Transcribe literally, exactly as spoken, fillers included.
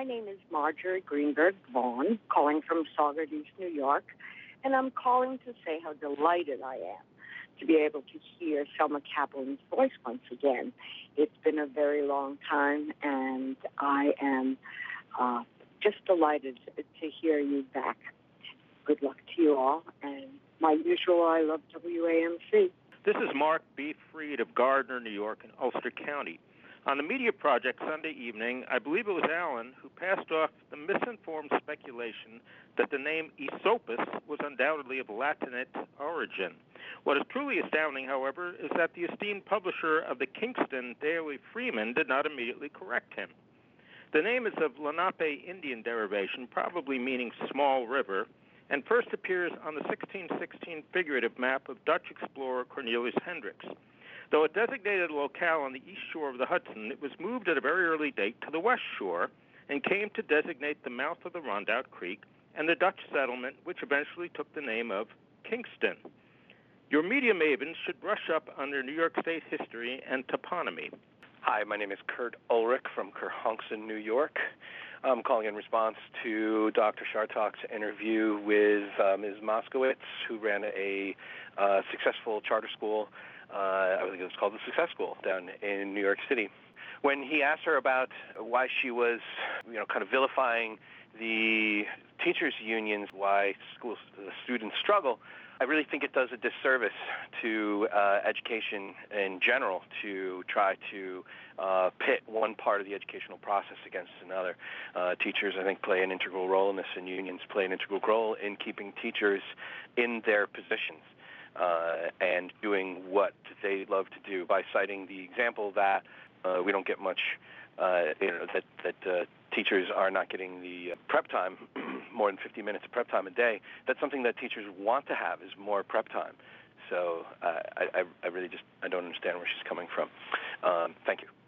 my name is Marjorie Greenberg Vaughn, calling from Saugerties, New York, and I'm calling to say how delighted I am to be able to hear Selma Kaplan's voice once again. It's been a very long time, and I am uh, just delighted to hear you back. Good luck to you all, and my usual I love W A M C. This is Mark B. Freed of Gardner, New York, in Ulster County. On the Media Project Sunday evening, I believe it was Alan who passed off the misinformed speculation that the name Aesopus was undoubtedly of Latinate origin. What is truly astounding, however, is that the esteemed publisher of the Kingston Daily Freeman did not immediately correct him. The name is of Lenape Indian derivation, probably meaning small river, and first appears on the sixteen sixteen figurative map of Dutch explorer Cornelius Hendricks. Though it designated a locale on the east shore of the Hudson, it was moved at a very early date to the west shore and came to designate the mouth of the Rondout Creek and the Dutch settlement, which eventually took the name of Kingston. Your media mavens should brush up on their New York State history and toponymy. Hi, my name is Kurt Ulrich from Kerhonkson, New York. I'm calling in response to Doctor Chartock's interview with uh, Miz Moskowitz, who ran a uh, successful charter school. Uh, I think it was called the Success School down in New York City. When he asked her about why she was, you know, kind of vilifying the teachers' unions, why school students struggle, I really think it does a disservice to uh, education in general to try to uh, pit one part of the educational process against another. Uh, teachers, I think, play an integral role in this, and unions play an integral role in keeping teachers in their positions. Uh, and doing what they love to do by citing the example that uh, we don't get much, uh, you know, that, that uh, teachers are not getting the prep time, more than fifty minutes of prep time a day. That's something that teachers want to have, is more prep time. So uh, I, I really just, I don't understand where she's coming from. Um, thank you.